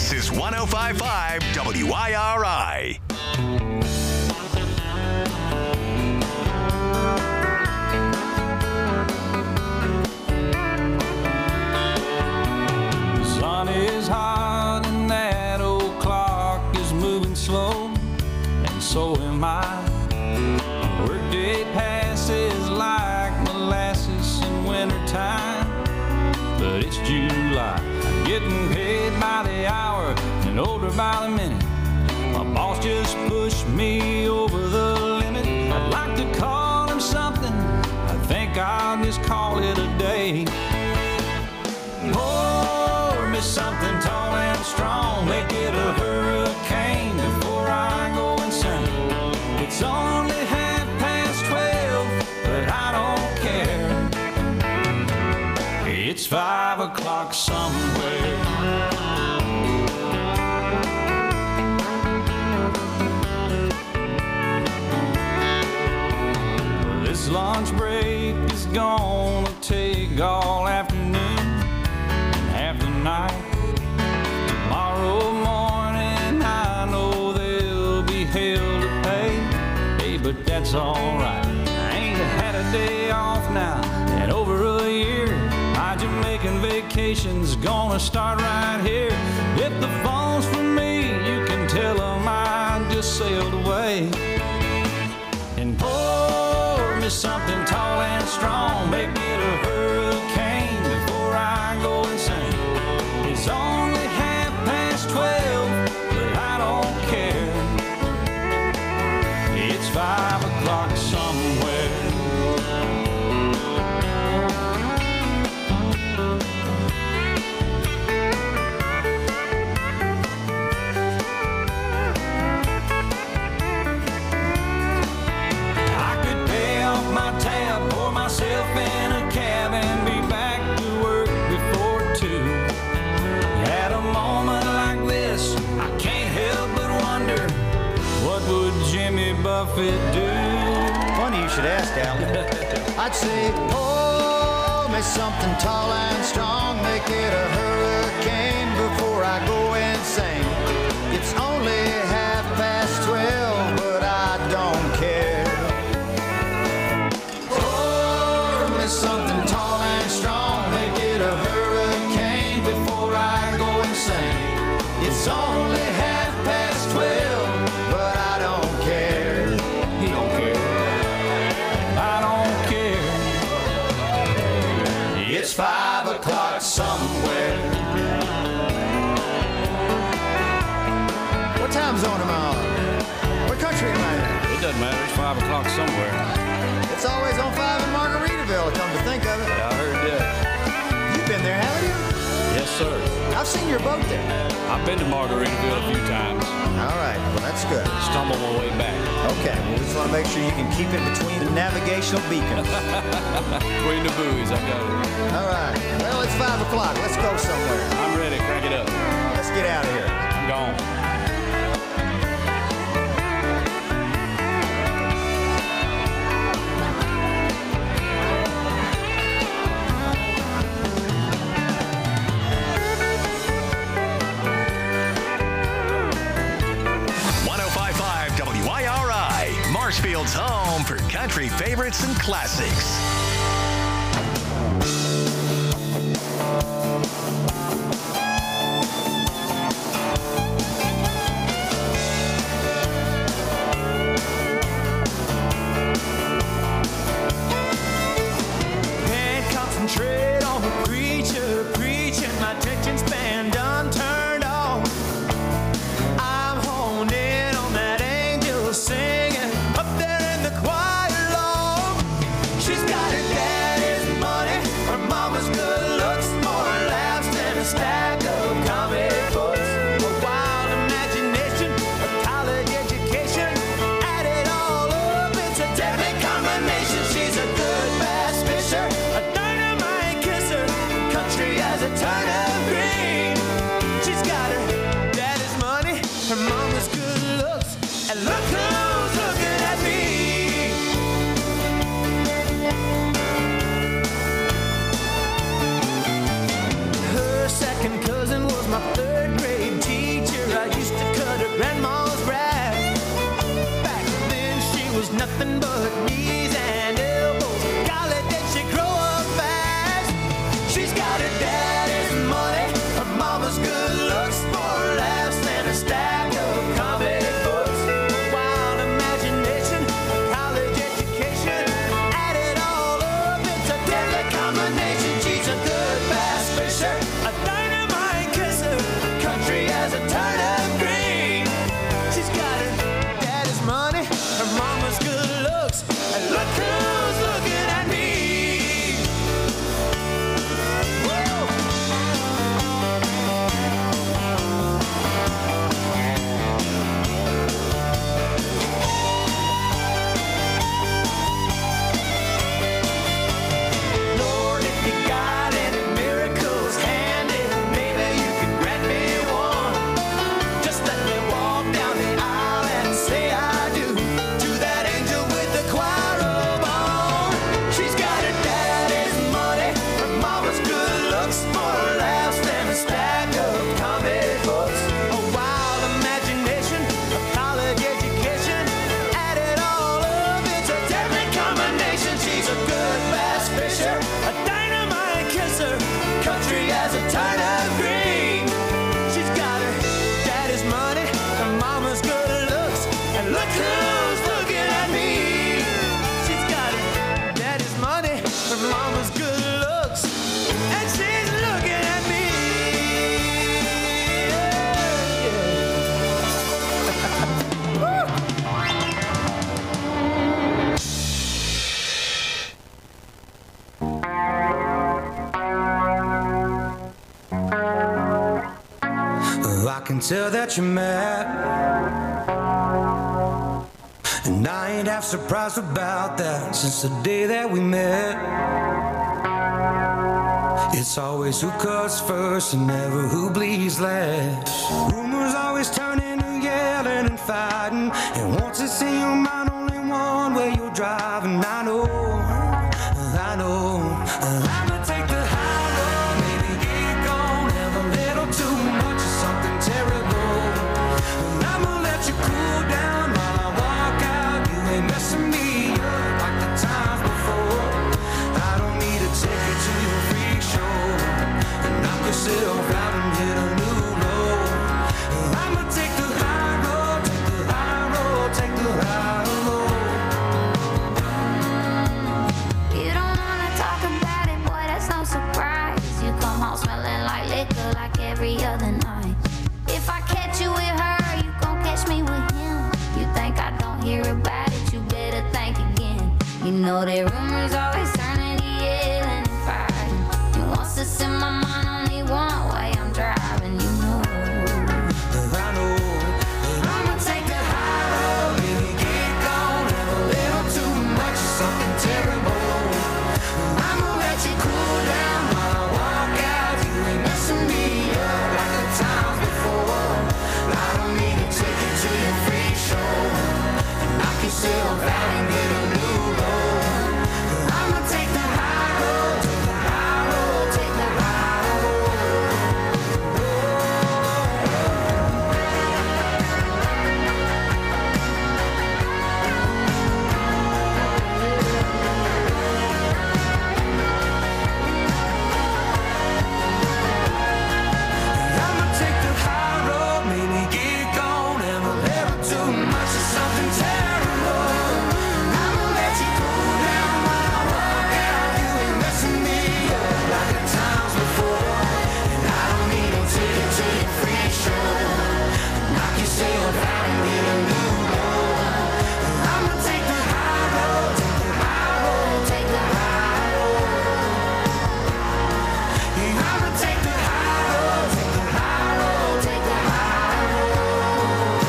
This is 105.5 WIRI. The sun is hot and that old clock is moving slow, and so am I. Workday passes like molasses in wintertime, but it's July. I'm getting paid by the hour and older by the minute. My boss just pushed me over the limit. I'd like to call him something, I think I'll just call it a day. Pour me something tall and strong, make it a hurricane before I go insane. It's only 12:30, but I don't care. It's 5 o'clock somewhere. This lunch break is gonna take all afternoon and half the night. Tomorrow morning I know there'll be hell to pay. Hey, but that's alright. I ain't had a day off now in over a year. My Jamaican vacation's gonna start right here. If the phone's for me, you can tell them I just sailed away. And pour me something tall and strong, make it a hurricane before I go insane. It's only 12:30, but I don't care. It's 5 o'clock somewhere. Myself in a cab and be back to work before 2. At a moment like this, I can't help but wonder, what would Jimmy Buffett do? Funny you should ask, Alan. I'd say, pour me something tall and strong, make it a hurricane before I go insane. It's only 12:30, but I don't care. Something tall and strong, make it a hurricane before I go insane. It's only 12:30, but I don't care. He don't care. I don't care. It's 5 o'clock somewhere. What time zone am I on? What country am I in? It doesn't matter. It's 5 o'clock somewhere. It's always on 5 in Margaritaville, come to think of it. Yeah, I heard that. You've been there, haven't you? Yes, sir. I've seen your boat there. I've been to Margaritaville a few times. All right, well, that's good. Stumbled my way back. Okay, well, we just want to make sure you can keep it between the navigational beacons. Between the buoys, I got it. All right, well, it's 5 o'clock. Let's go somewhere. I'm ready. Crank it up. Let's get out of here. I'm gone. Marshfield's home for country favorites and classics. Can't concentrate on the preacher preaching. My attention span done turned off. I'm honed in on that angel singing up there in the choir loft. She's got her dad I can tell that you're mad, and I ain't half surprised about that. Since the day that we met, it's always who cuts first and never who bleeds last. Rumors always turn into yelling and fighting, and once it's in your mind only one way you're driving. I know I'ma take the high road, maybe get gone, have a little too much of something terrible. And I'ma let you cool down while I walk out. You ain't messing me up like the times before. I don't need to take you to your freak show and knock yourself out and hit a new low. I'ma take the high road, take the high road, take the high road. You don't wanna talk about it, boy, that's no surprise. You come home smelling like liquor like every other night. If I catch you with her, you gon' catch me with him. You think I don't hear about it, you better think again. You know that rumors always turn into yelling and fighting. You want to in my mind only one way I'm driving, you know. I know that I'ma take the high road, maybe get gone, have a little too much of something terrible. I'ma let you cool down while I walk out. You ain't messing me up like the times before. I don't need to take you to your freak show and knock yourself out and get a new low. I'ma take the high road, take the high road, take the high road. I'ma take the high road, maybe get gone, have a little too much of something terrible. I'ma let you cool down while I walk out. You ain't messing me up like the times before. And I don't need to take you to your freak show, knock yourself out and get a new low. I'ma take the high road, take the high road, take the high road. Yeah, I'ma take the high road, take the high road, take the high road.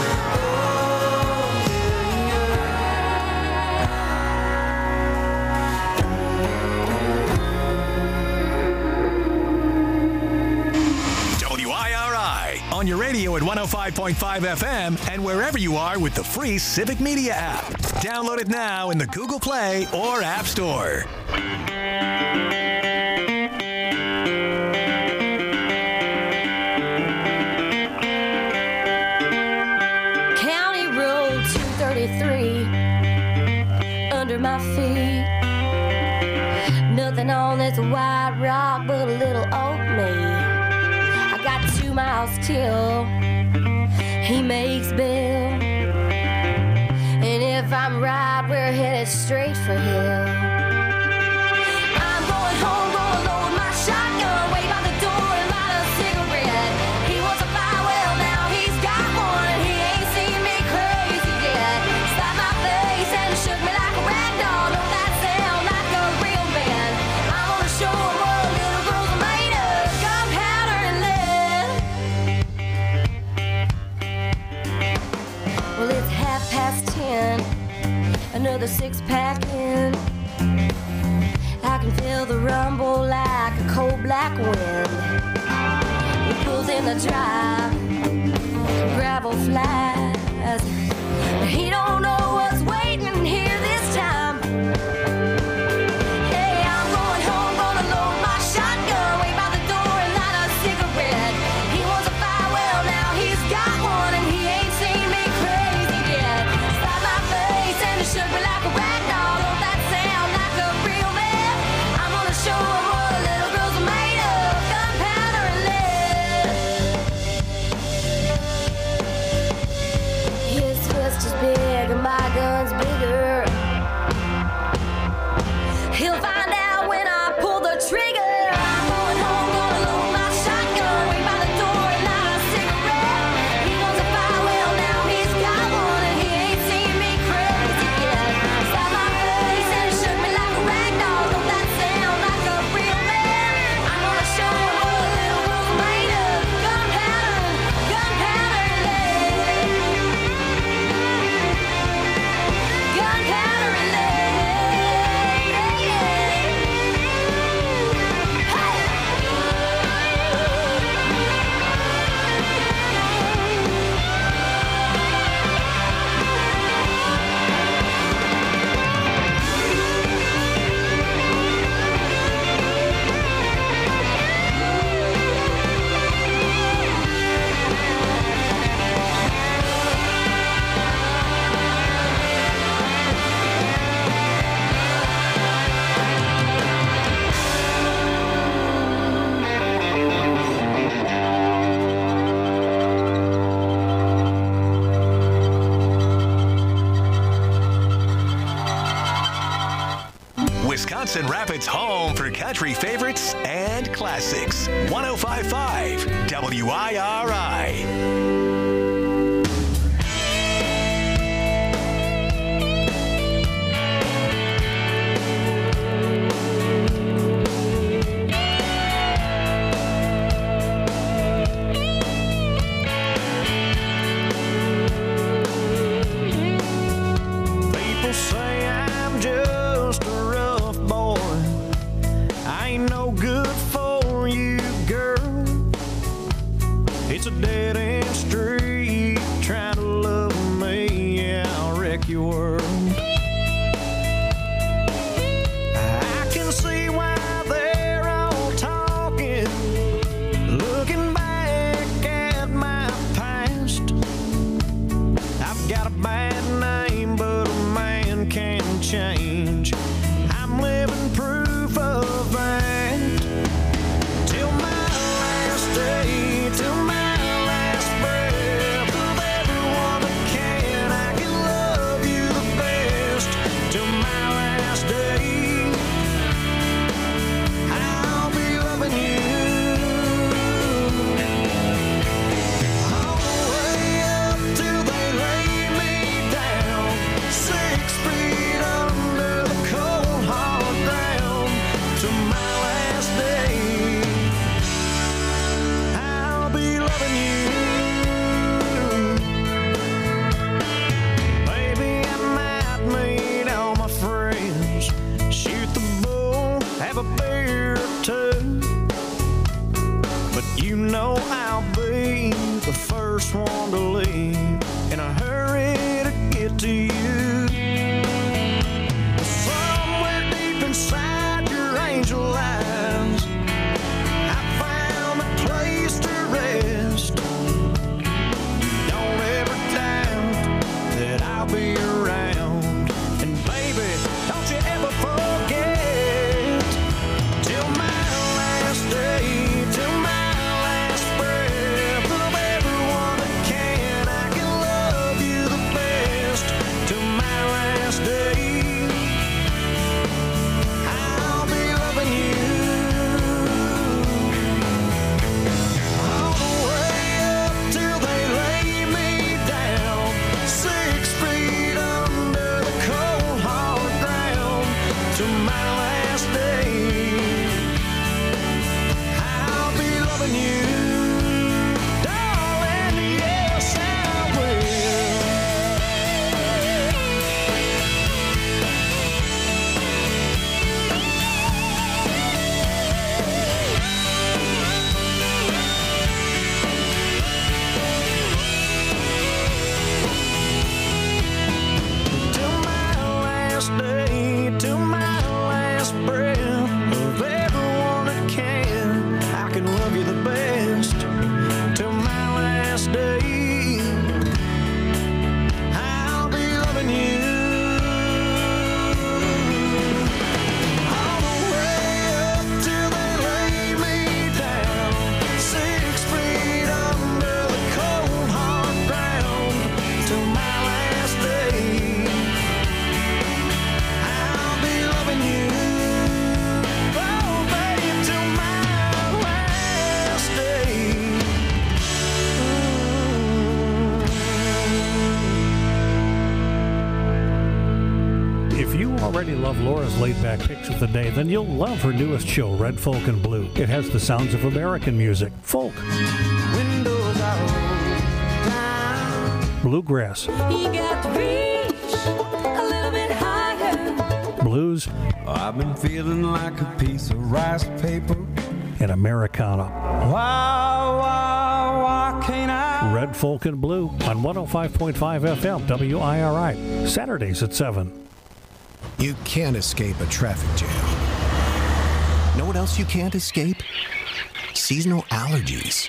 WIRI on your radio at 105.5 FM and wherever you are with the free Civic Media app. Download it now in the Google Play or App Store. County Road 233 under my feet. Nothing on this white rock but a little old me. I got 2 miles till he makes bail. And if I'm right, we're headed straight for hell. I'm going home, gonna load my shotgun, wait by the door and light a cigarette. He wants a fire, well now he's got one, and he ain't seen me crazy yet. Slapped my face and shook me like a rag doll. Don't that sound like a real man? I'm gonna show him what little girls are made of, gunpowder and lead. Well, it's 10:30, another 6-pack in. I can feel the rumble like a cold black wind. It pulls in the drive, gravel flies. He don't know what's waiting here this time. Hey, I'm going home, gonna load my shotgun, wait by the door and light a cigarette. He wants a fire, well now he's got one, and he ain't seen me crazy yet. Slapped my face and it shook me like a rag doll. Don't that sound like a real man? I'm gonna show him what little girls are made of, gunpowder and lead. Johnson Rapids' home for country favorites and classics. 105.5 WIRI. already love Laura's laid-back picks of the day, then you'll love her newest show, Red Folk and Blue. It has the sounds of American music, folk, Windows are down. bluegrass, You got to reach a little bit higher. blues, I've been feeling like a piece of rice paper. and Americana. Why can't I? Red Folk and Blue on 105.5 FM, WIRI, Saturdays at 7. You can't escape a traffic jam. Know what else you can't escape? Seasonal allergies.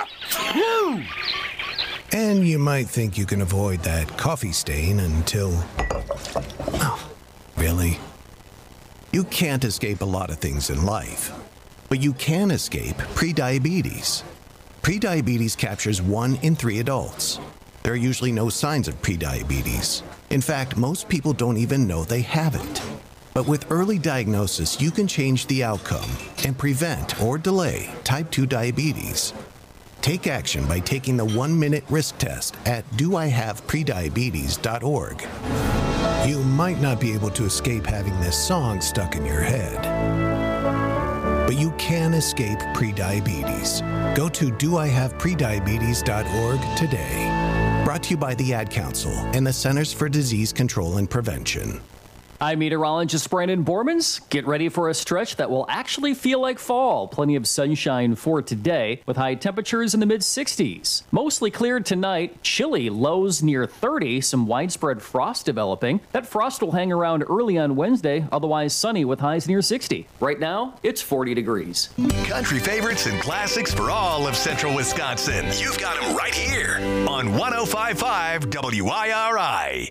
And you might think you can avoid that coffee stain until... Oh, really? You can't escape a lot of things in life, but you can escape prediabetes. Prediabetes captures 1 in 3 adults. There are usually no signs of prediabetes. In fact, most people don't even know they have it. But with early diagnosis, you can change the outcome and prevent or delay type 2 diabetes. Take action by taking the 1-minute risk test at doihaveprediabetes.org. You might not be able to escape having this song stuck in your head, but you can escape prediabetes. Go to doihaveprediabetes.org today. Brought to you by the Ad Council and the Centers for Disease Control and Prevention. I'm meteorologist Brandon Bormans. Get ready for a stretch that will actually feel like fall. Plenty of sunshine for today with high temperatures in the mid-60s. Mostly cleared tonight. Chilly lows near 30. Some widespread frost developing. That frost will hang around early on Wednesday. Otherwise sunny with highs near 60. Right now, it's 40 degrees. Country favorites and classics for all of central Wisconsin. You've got them right here on 105.5 WIRI.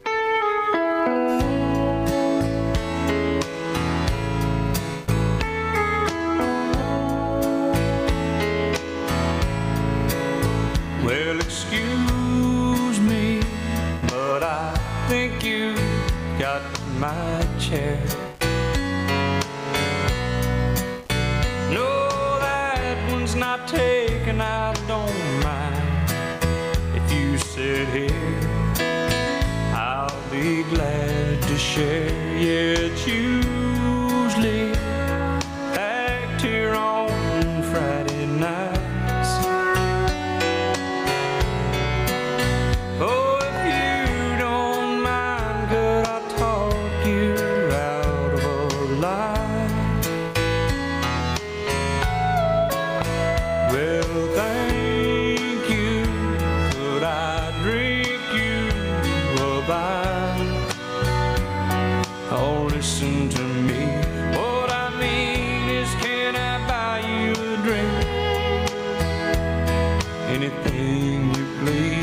Well, excuse me, but I think you got my chair. No, that one's not taken, I don't mind. If you sit here, I'll be glad to share. Yeah, it's usually packed here on Friday night. Oh, if you don't mind, could I talk you out of a lie? Well, thank you. Could I drink you a bite? Oh, listen to me. What I mean is, can I buy you a drink? Anything you please.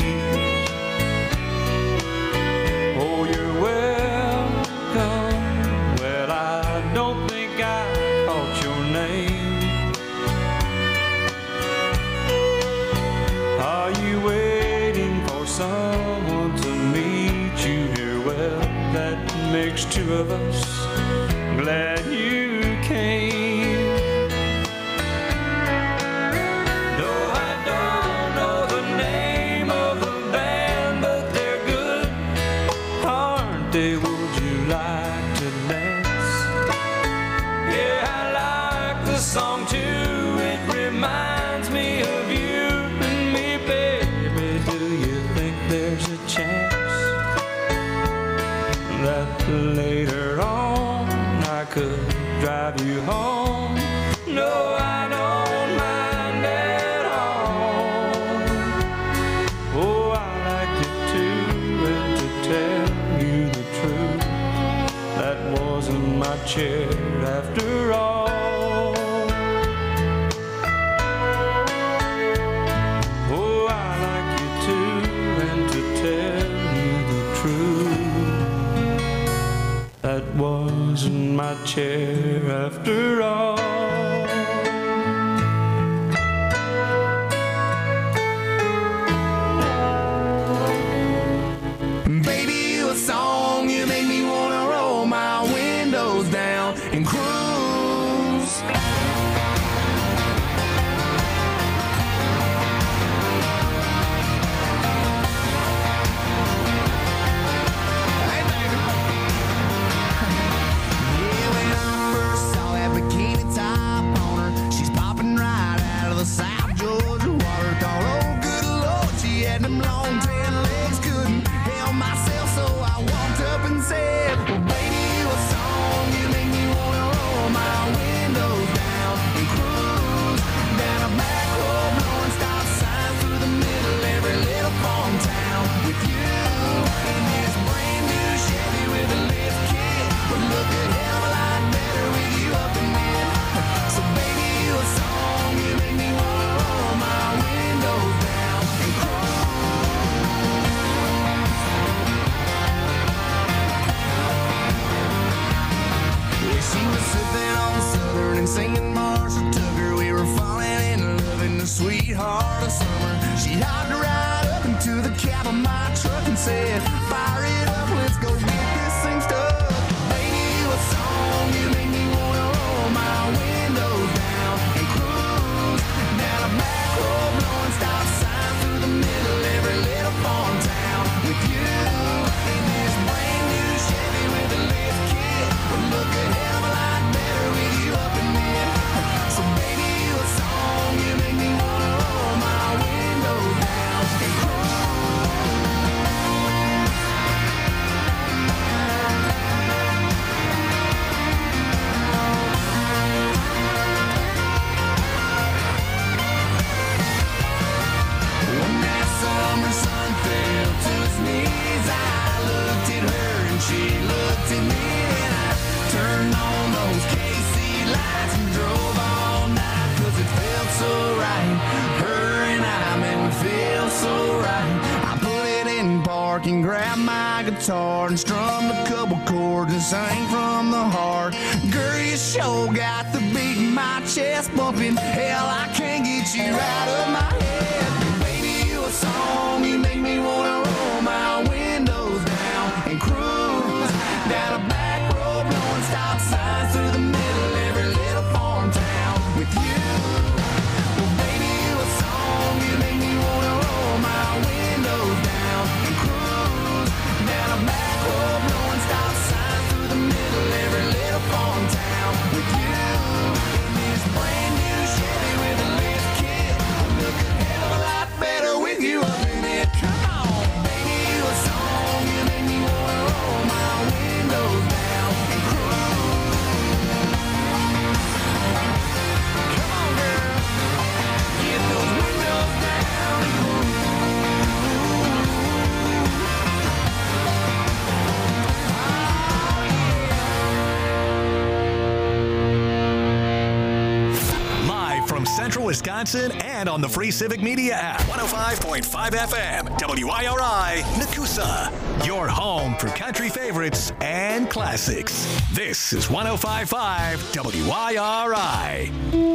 Oh, you're welcome. Well, I don't think I caught your name. Are you waiting for someone to meet you here? Well, that makes two of us. Glad you came. No, I don't know the name of the band, but they're good, aren't they? Would you like to dance? Yeah, I like the song too. It reminds me of you and me, baby. Do you think there's a chance that later on I could drive you home? No, I don't mind at all. Oh, I like it too, and to tell you the truth, that wasn't my chair after all. Oh, I like you too, and to tell you the truth, that wasn't my chair after all. Baby, you a song, you make me wanna roll my windows down and cruise. Yeah, when I first saw that bikini top on her, she's popping right out of the South Georgia water. Thought, oh good Lord, she had them long tan legs, couldn't help myself, so I walked up and said, well, baby, you a song, you make me wanna roll my windows down and cruise down a back road, blowing stop signs through the middle every little farm town with you in this brand new Chevy with a lift kit. Would look a hell of a lot better with you up in it. So baby, you a song, you make me wanna roll my windows down and cruise. Yeah, she was sipping on Southern and singing Marshall Tucker. We were falling in love in the sweetheart of summer. She hopped right up into the cab of my truck and said, fire it up, let's go get this thing stuck. Baby, you a song, summer sun fell to his knees. I looked at her and she looked at me, and I turned on those KC lights and drove all night, 'cause it felt so right. Her and I made me feel so right. I put it in park and grabbed my guitar and strummed a couple chords and sang from the heart. Girl, you sure got the beat in my chest bumping. Hell, I can't get you out of my head. Baby, you a song, you make me wanna roll my windows down and cruise down a back road, blowing stop signs through the middle of every little farm town with you. Well, baby, you a song, you make me wanna roll my windows down and cruise down a back road, blowing stop signs through the middle of every little farm town with you. In this brand new Chevy with a lift kit, look a hell of a lot better with you up in it. Come on, baby, you a song, you make me wanna roll my windows down and cruise. Come on, girl, get those windows down and cruise. Live from Central Wisconsin and on the free Civic Media app. 105.5 FM, WIRI, Nakusa. Your home for country favorites and classics. This is 105.5 WIRI.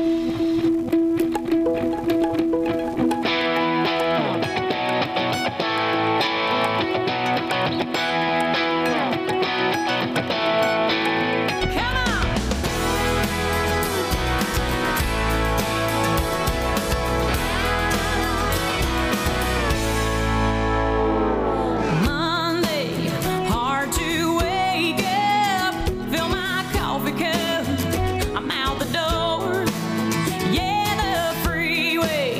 Monday, hard to wake up, fill my coffee cup, I'm out the door. Yeah, the freeway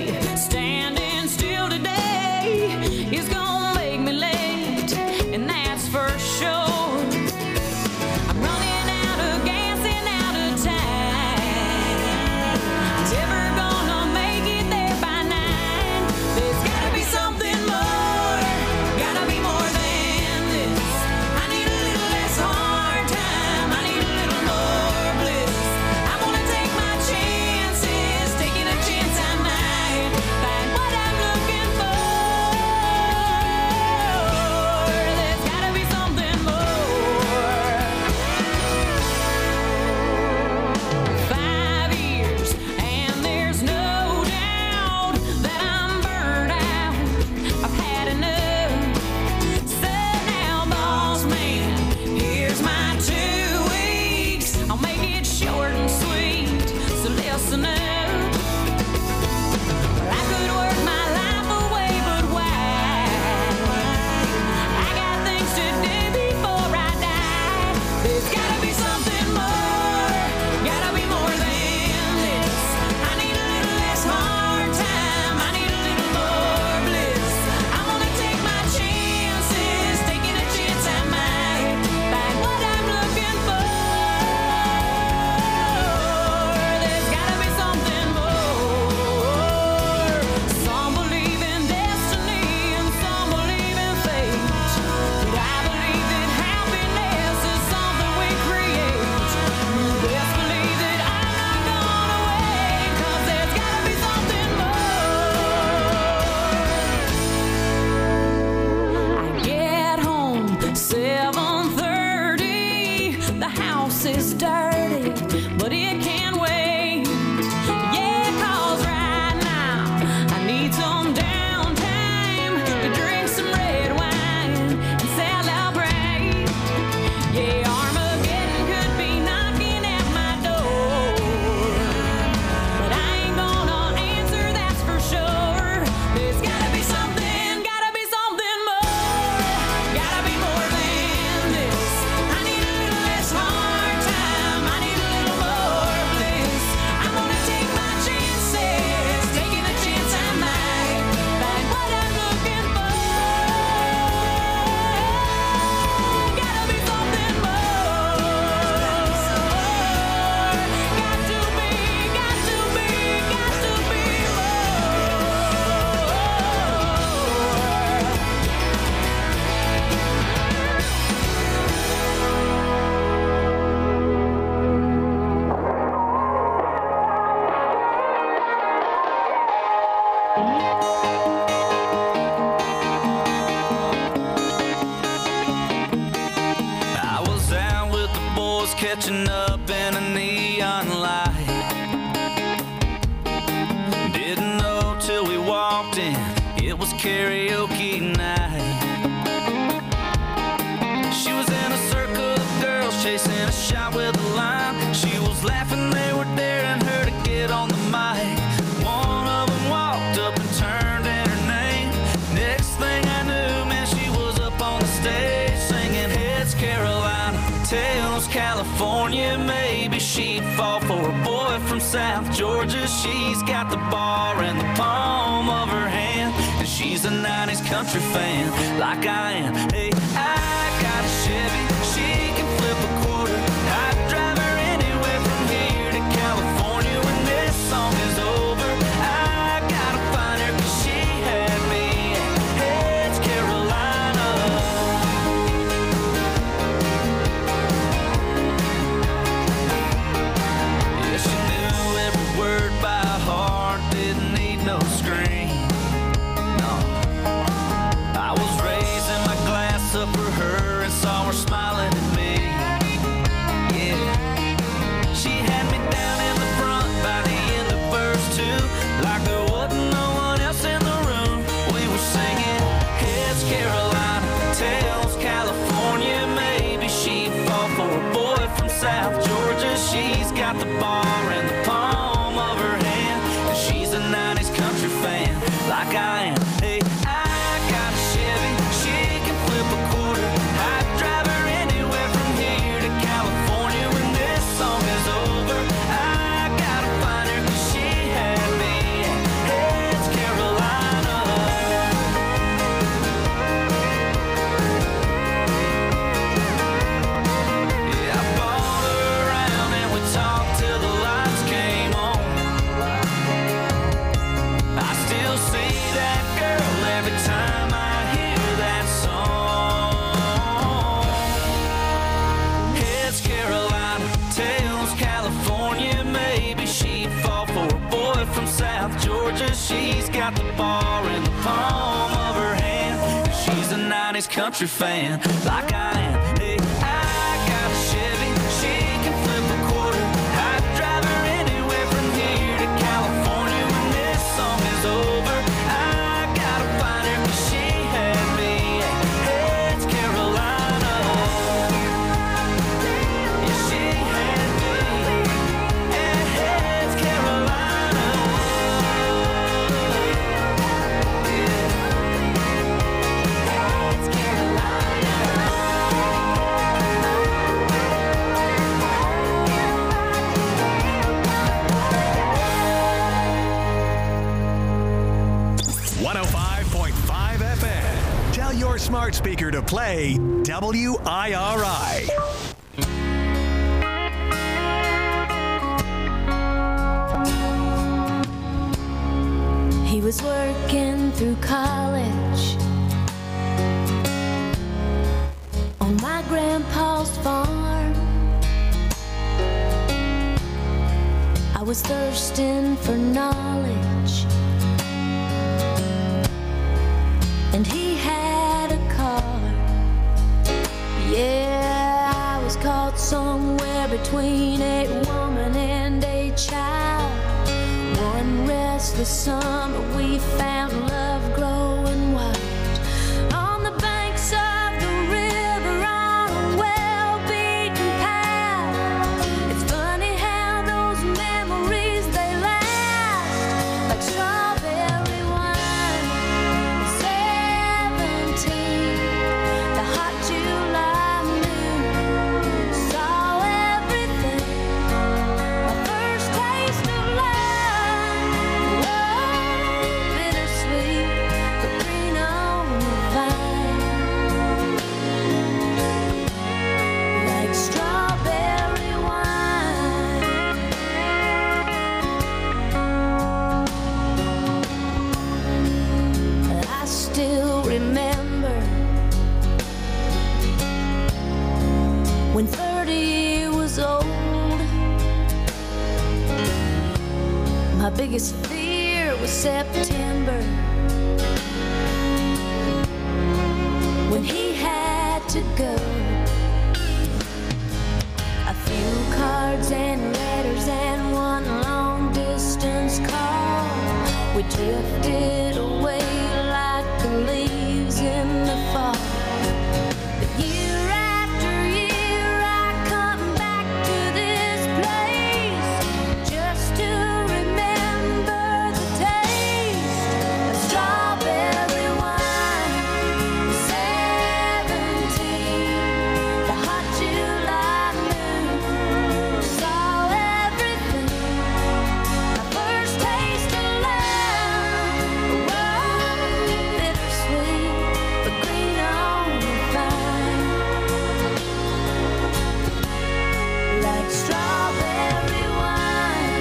catching up in a neon light. Didn't know till we walked in, it was karaoke night. She was in a circle of girls chasing a shot with a line. She was laughing, they were daring her to get on the mic. One of them walked up and turned in her name. Next thing I knew, man, she was up on the stage singing Heads Carolina, Tails California. Maybe she'd fall for a boy from South Georgia. She's got the bar in the palm of her hand, and she's a 90s country fan like I am. Hey, I got a Chevy, she can flip a quarter. I'd drive her anywhere from here to California when this song is over. I gotta find her 'cause she had me at Heads Carolina. Yeah, she knew every word by heart, didn't need no screen. No, I was raising my glass up for her and saw her smiling at me. Yeah, she had me down in the front by the end of verse 2, like there wasn't no one else in the room. We were singing Heads Carolina, Tails California. Maybe she'd fall for a boy from South Georgia. She's got the bar in the palm of her hand, and she's a 90s country fan like I am. Hey, I got a Chevy, she can flip a quarter. I'd drive her anywhere from here to California when this song is over. I gotta find her 'cause she had me at Heads Carolina. Yeah, I bought her around and we talked till the lights came on. I still see that girl every time I hear that song. Heads Carolina, Tails California. Maybe she'd fall for a boy from South Georgia. She's got the bar in the palm of her hand, and she's a 90s country fan like I am. Hey, I got a Chevy, she can flip a quarter. I'd drive her anywhere from here to California when this song is over. I gotta find her 'cause she had me at Heads Carolina. Yeah, she had me at Heads Carolina. Yeah. Heads Carolina. 105.5 FM. Tell your smart speaker to play WIRI. He was working through college on my grandpa's farm. I was thirsting for knowledge, and he had a car. Yeah, I was caught somewhere between a woman and a child. One restless summer we found love growing wild on the banks of the river on a well-beaten path. It's funny how those memories, they last like strawberry wine. 17, the hot July moon saw everything. My first taste of love, bittersweet, but green on the vine, like strawberry wine. I still remember when 30 was old. My biggest fear was September, when he had to go. A few We drifted away like the leaves in the fall. But year after year I come back to this place just to remember the taste of strawberry wine. 17, the hot July moon saw everything. My first taste of love, bittersweet, but green on the vine, like strawberry wine.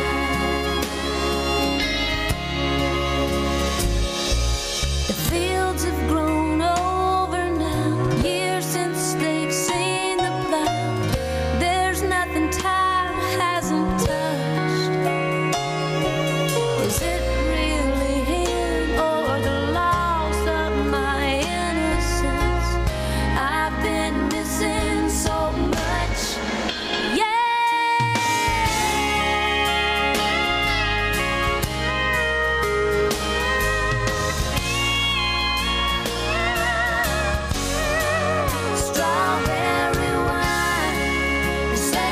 The fields have grown over now, years since they've seen the plow. There's nothing time hasn't touched. Is it really him or the loss of my innocence? I've been missing so much. Strawberry wine,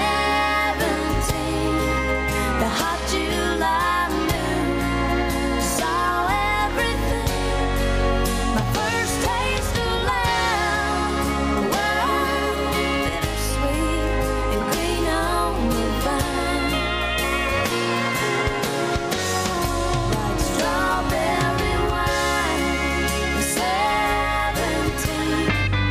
17, the hot July moon saw everything. My first taste of love, bittersweet and green on the vine, like strawberry wine, 17.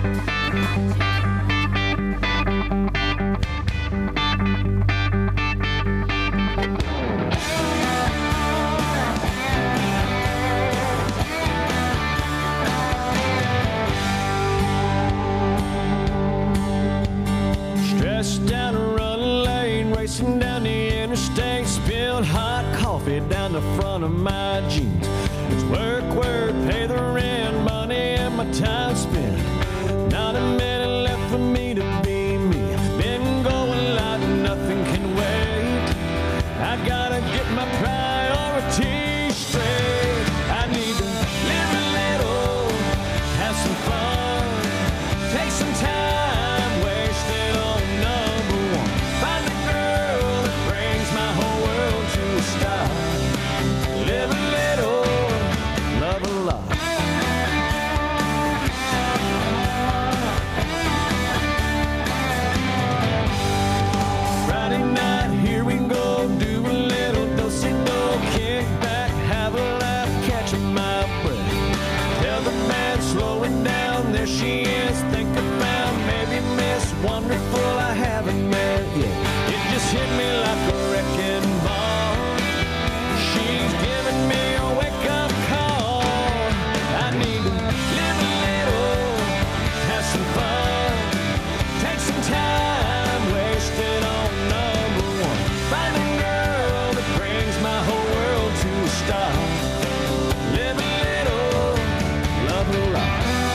Stressed down a running lane, racing down the interstate, spilled hot coffee down the front of my jeans. It's work, pay the rent, money and my time spent. Not a minute left for me to be me. Been going like nothing can wait. I gotta get my priorities straight. I need to live a little, have some fun, take some time, wasted on number one. Find a girl that brings my whole world to a stop. Live a little, love a lot. Friday night, here we go, do a little do-si-do, kick back, have a laugh, catching my breath. Tell the band, slow it down, there she is, think about, maybe miss, wonderful, I haven't met yet. It just hit me like a wrecking ball. She's giving me a wake-up call. I need to live a little, have some fun, take some time, wasted on number one. Find a girl that brings my whole world to a stop. Live a little, love a lot.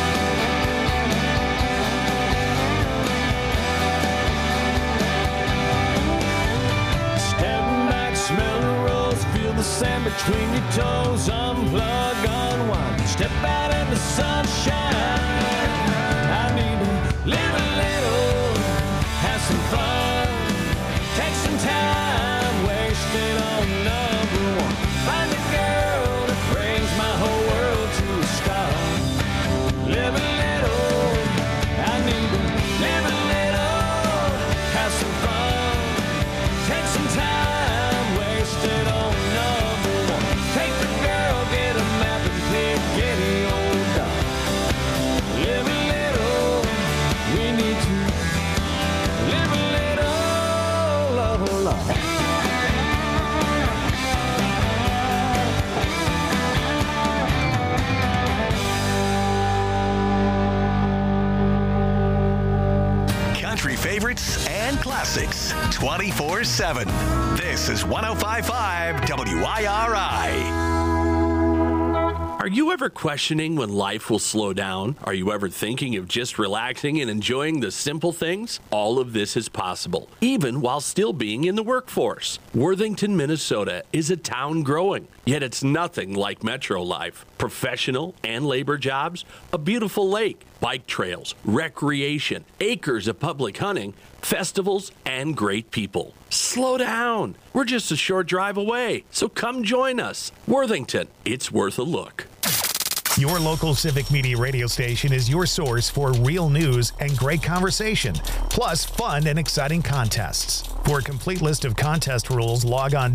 Step back, smell the rose, feel the sand between your toes, unplug, unwind, step out in the sunshine. I need to live a little, have some fun, take some time, wasted on number one. Find a girl that brings my whole world to a stop. Live a little, I need to live a little, have some fun, take some time, wasted on number one. Take the girl, get a map and pick any old dog. Live a little, we need to live a little, love a lot. Country favorites and classics 24/7. This is 105.5 WIRI. Are you ever questioning when life will slow down? Are you ever thinking of just relaxing and enjoying the simple things? All of this is possible, even while still being in the workforce. Worthington, Minnesota is a town growing, yet it's nothing like metro life. Professional and labor jobs, a beautiful lake, bike trails, recreation, acres of public hunting, festivals, and great people. Slow down. We're just a short drive away, so come join us. Worthington, it's worth a look. Your local Civic Media radio station is your source for real news and great conversation, plus fun and exciting contests. For a complete list of contest rules, log on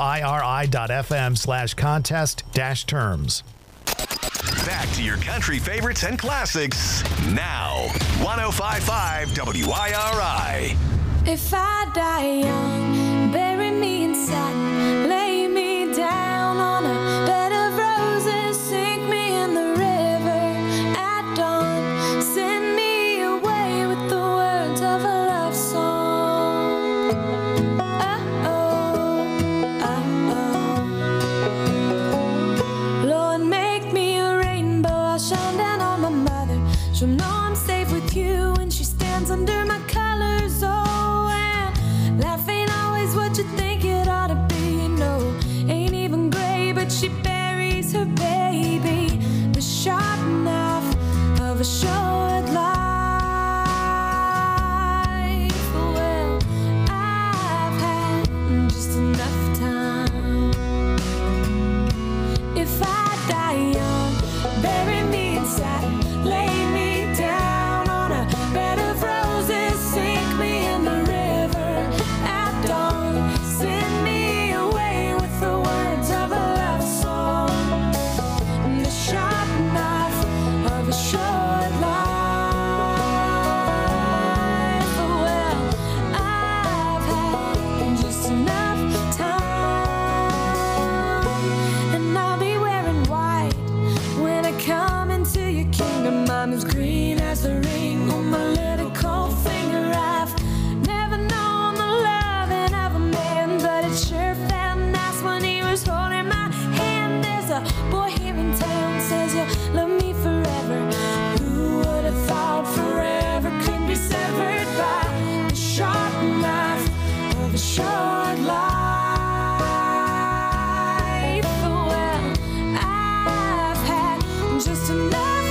wiri.fm/contest-terms. Back to your country favorites and classics now. 105.5 WIRI. If I die young, bury me in satin, lay me down on a bed of roses, sink me in the river at dawn, send me away with the words of a love song. Lord, make me a rainbow, I'll shine down on my mother. She'll know I'm safe with you when she stands under my colors. Oh, and life ain't always what you think it ought to be. No, ain't even gray, but she buries her baby. The sharp knife of a short life. Well, I've had just enough time. If I die young, bury me in satin, lay me down on a bed of roses, sink me in the river at dawn, send me away with the words of a love song, the sharp knife of a short life. Well, I've had just enough time, and I'll be wearing white when I come into your kingdom. I'm as green as the ring on my little cold finger. I've never known the loving of a man, but it sure felt nice when he was holding my hand. There's a boy here in town says you'll love me forever. Who would have thought forever could be severed by the sharp knife of a short life? Well, I've had just enough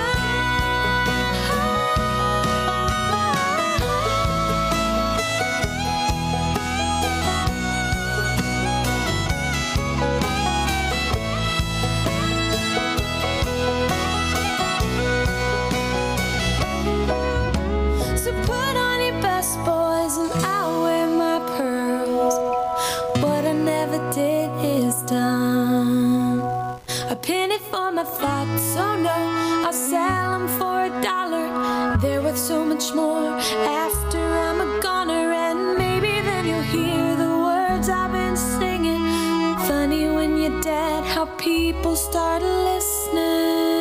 So put on your best boys and I'll wear my pearls. What I never did is done. A penny for my thoughts, oh no, I'll sell them for $1. They're worth so much more after I'm a goner, and maybe then you'll hear the words I've been singing. Funny when you're dead how people start listening.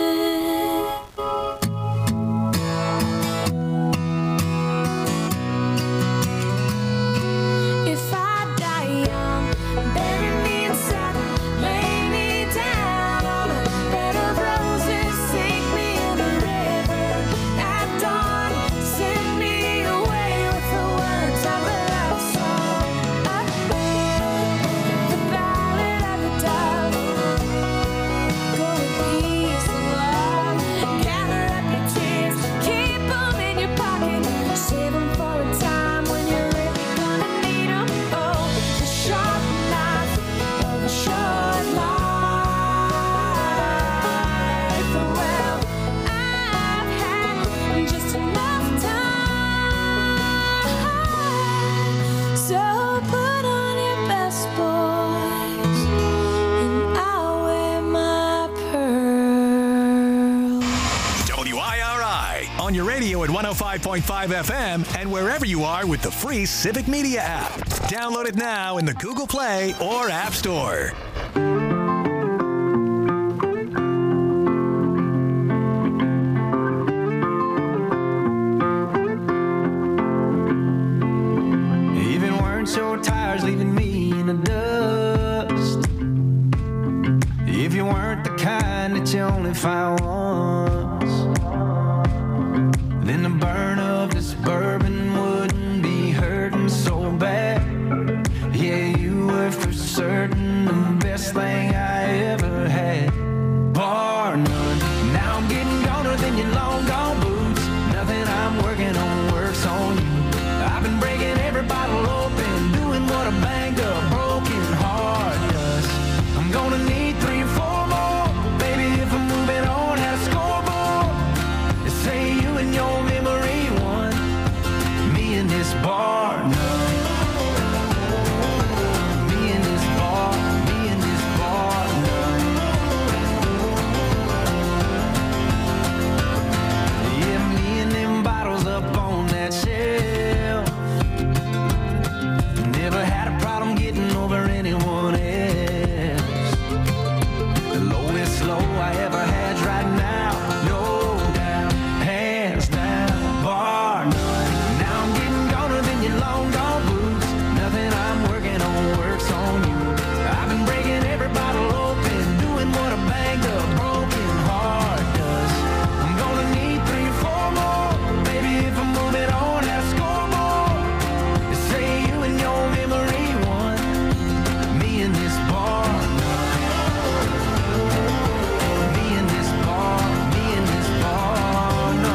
If I die young, bury me in satin, lay me down on a bed of roses, sink me in the river at dawn, send me away with the words of a love song. The ballad of the dove. Go with peace and love. Gather up your tears, keep them in your pocket, save them for a time when you're really gonna need them. Oh, the sharp knife of a short life. Well, I've had just enough time. So put on your best boys and I'll wear my pearl. WIRI on your radio at 105.5 FM and wherever you are with the free Civic Media app. Download it now in the Google Play or App Store. Even wearing short tires leaving me in the dust. If you weren't the kind that you your long gone boots. Nothing I'm working on works on you. I've been breaking every bottle open, doing what a banged up, broken heart does. I'm gonna need 3 or 4 more, baby, if I'm moving on at a scoreboard. They say you and your memory won, me in this bar. Me in this bar, me in this bar. Yeah, me and them bottles up on that shelf. Never had a problem getting over anyone else. The lowest low I ever had's right now. No doubt, hands down, bar none. Now I'm getting goner than your long gone boots. Nothing I'm working on works on you. I've been breaking every bottle open, doing what a banged up, broken heart does. I'm gonna need 3 or 4 more, baby, if I'm moving on at a scoreboard. They say you and your memory won, me in this bar. Me in this bar, me in this bar, no.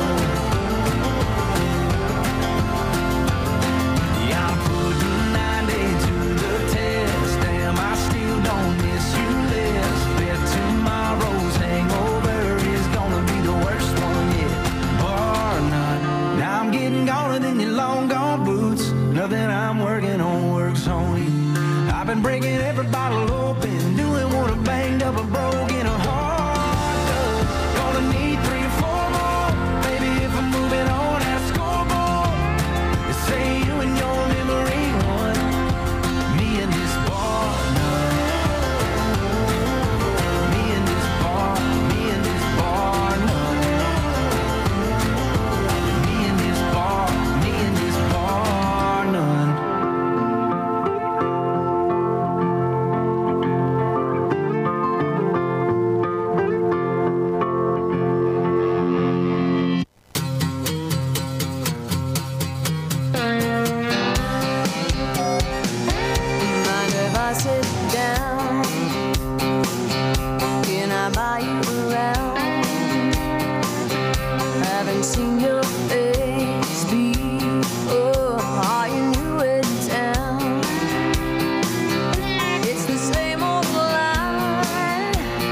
Yeah, I'm putting 90 to the test. Damn, I still don't miss you less. Bet tomorrow's hangover is gonna be the worst one yet. Bar none. Now I'm getting goner than your long gone boots. Nothing I'm working on works on you. I've been breaking every bottle open, doing what a banged up, a broken heart does. Gonna need 3 or 4 more, baby, if I'm moving on at a scoreboard. They say you and your memory won, me in this bar. Me in this bar, me in this bar, none. Me in this bar, me in this bar, none. Mind if I sit down? Can I buy you around? Haven't seen your face before. Are you new in town? It's the same old line.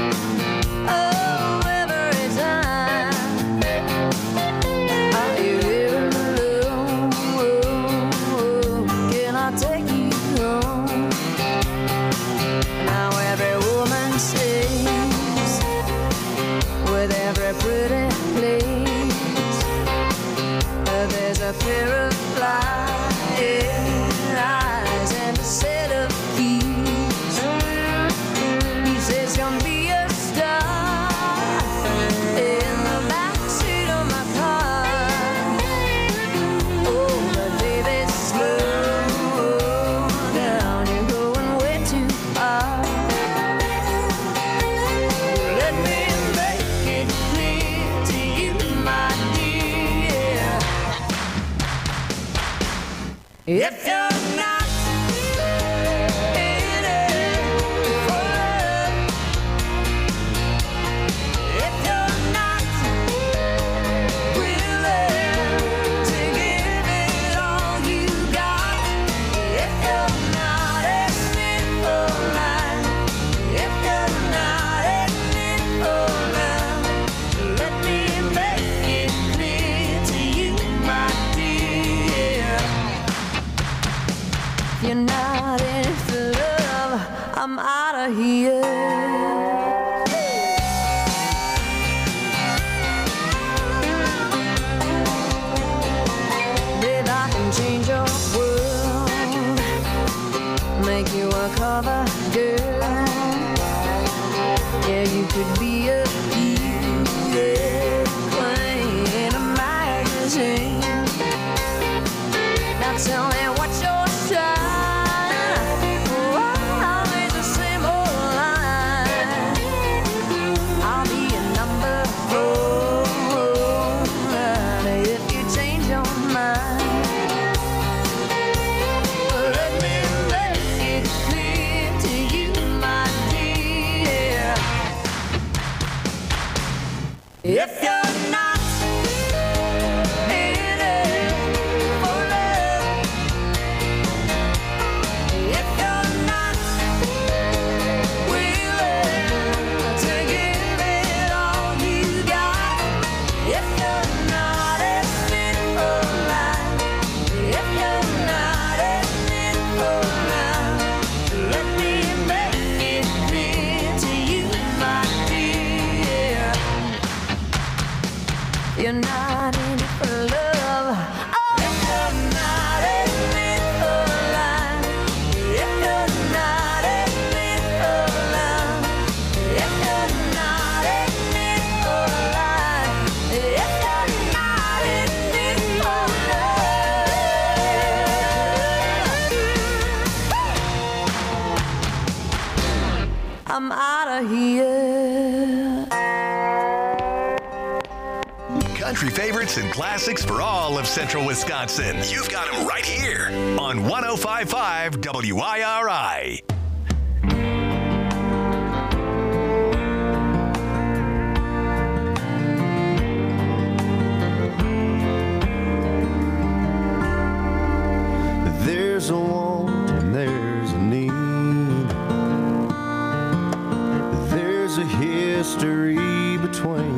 Oh, every time. Are you here alone? Can I take you home? Now every woman says, with every pretty place, there's a pair of flying eyes and a set of keys. He says, come be a star in the backseat of my car. Oh, but baby, slow down, you're going way too far. Let me make it clear to you, my dear. If you're not in it for love, if you're not willing to give it all you got, if you're not in it for life, if you're not in it for love, let me make it clear to you, my dear. If you're not in it for love, I'm out of here. Babe, I can change your world, make you a cover girl. Yeah, you could be a queen in a magazine. Now tell me what's your style? Oh, always the same old line. I'll be a number 4 if you change your mind. Let me make it clear You're not in it for love. Oh, if you're not in it for life, if you're not in it for love, if you're not in it for life, if you're not in it for love, I'm out of here. Country favorites and classics for all of Central Wisconsin. You've got them right here on 105.5 WIRI. There's a want and there's a need. There's a history between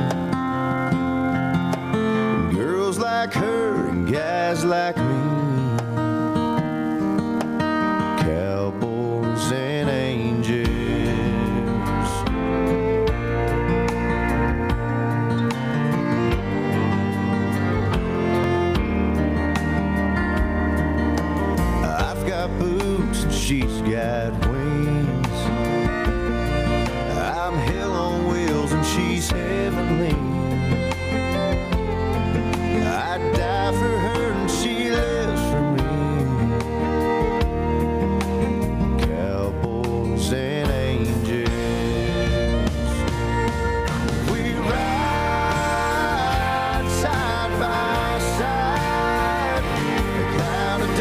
girls like her and guys like me, cowboys and angels. I've got boots and she's got wings. I'm hell on wheels and she's heavenly. I'd die for her and she lives for me. Cowboys and angels. We ride side by side. A cloud of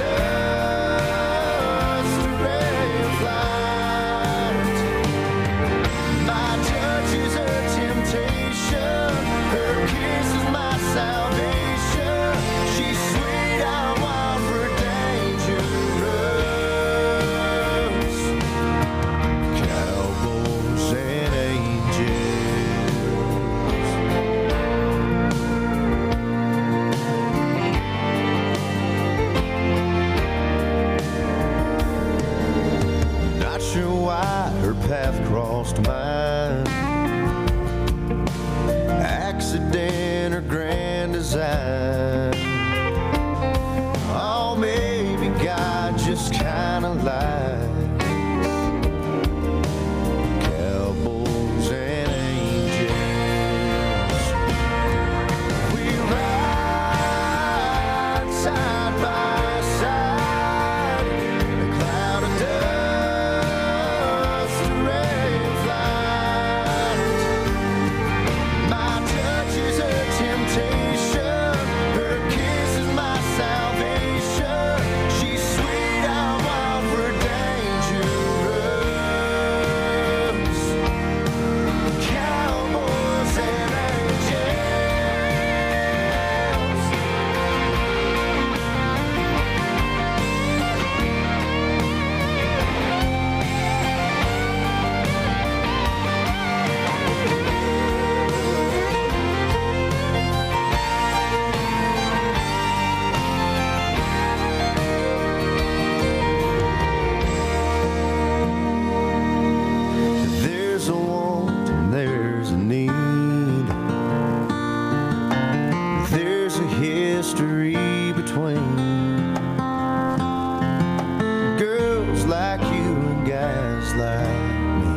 dust, a ray of light. My touch is her temptation. Her kiss is my salvation. She's sweet, I'm wild for dangerous. Cowboys and angels. Not sure why her path crossed mine. Accident or grand design. Oh, maybe God just kinda lied. Cowboys and angels. We ride side by side. A cloud of dust, a ray of light. My touch is her temptation. Her kiss is my salvation. She's sweet, I'm wild for dangerous. Cowboys and angels. There's a want and there's a need. There's a history between girls like you and guys like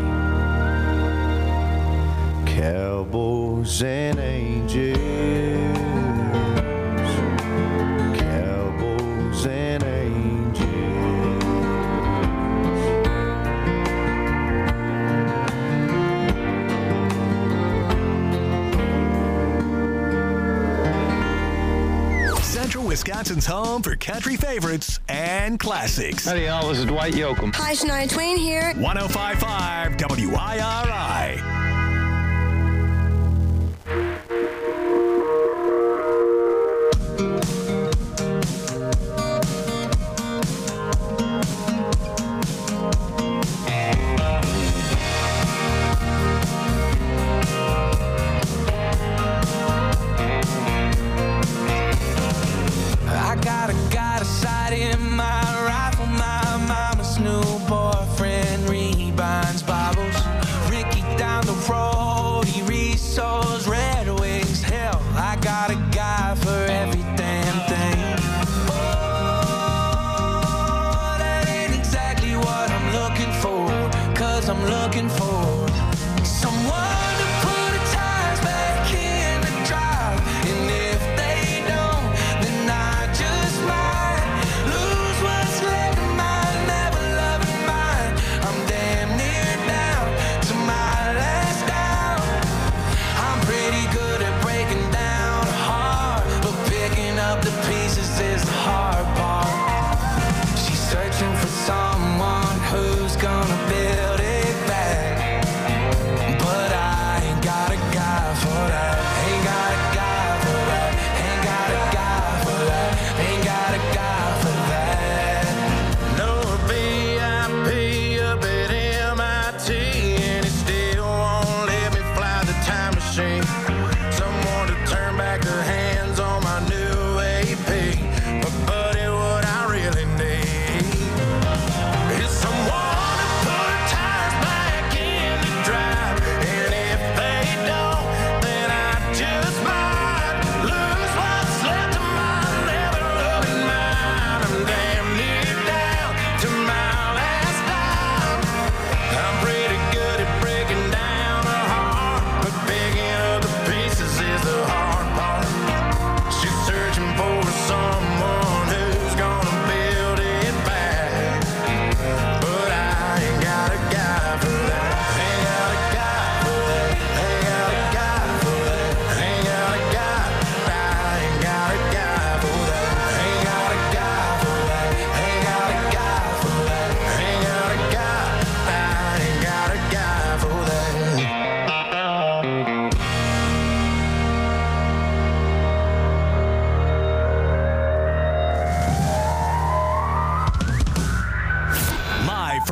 me, cowboys and angels, cowboys and angels. Central Wisconsin's home for country favorites and classics. Howdy, y'all. This is Dwight Yoakam. Hi, Shania Twain here. 105.5 WIRI. I got a sight in my rifle. My mama's new boyfriend rebinds Bibles. Ricky down the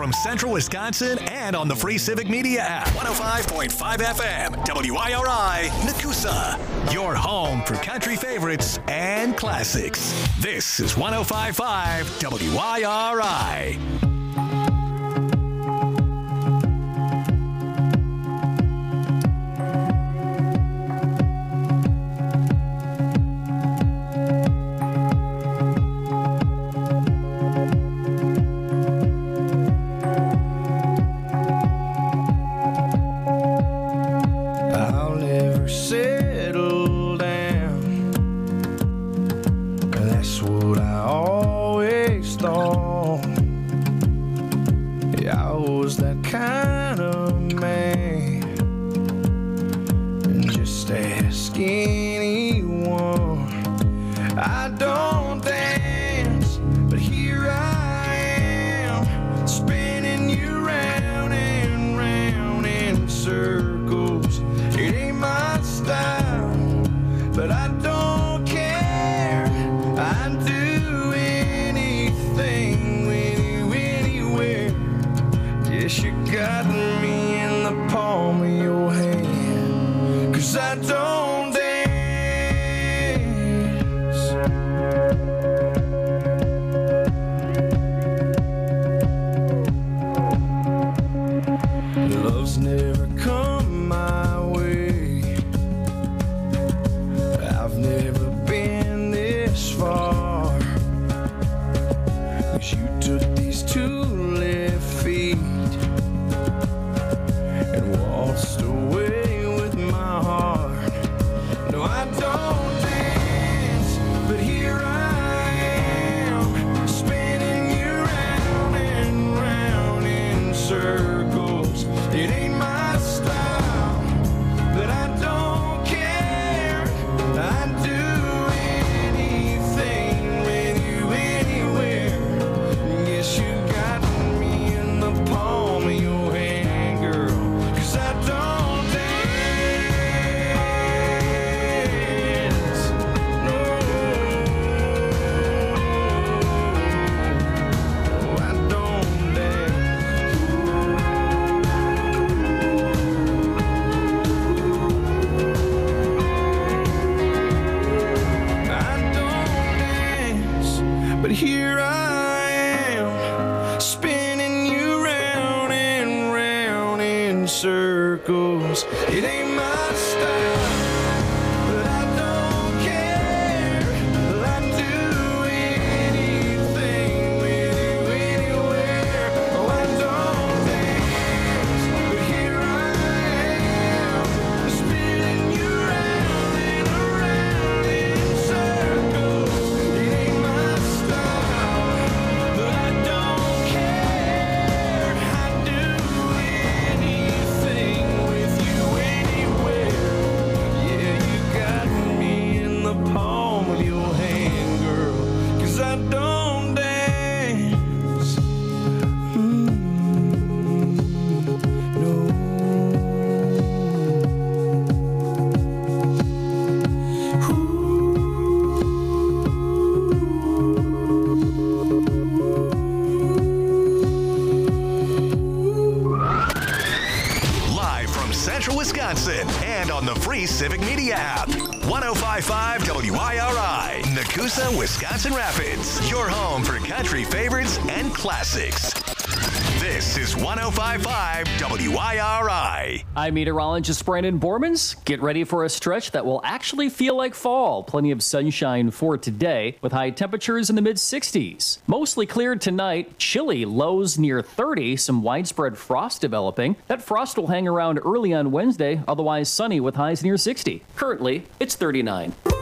from Central Wisconsin and on the free Civic Media app. 105.5 FM, WIRI, Nakusa. Your home for country favorites and classics. This is 105.5 WIRI. And on the free Civic Media app. 105.5 WIRI, Nakusa, Wisconsin Rapids. Your home for country favorites and classics. This is 105.5 WIRI. I'm meteorologist Brandon Bormans. Get ready for a stretch that will actually feel like fall. Plenty of sunshine for today with high temperatures in the mid-60s. Mostly cleared tonight. Chilly lows near 30. Some widespread frost developing. That frost will hang around early on Wednesday. Otherwise sunny with highs near 60. Currently, it's 39.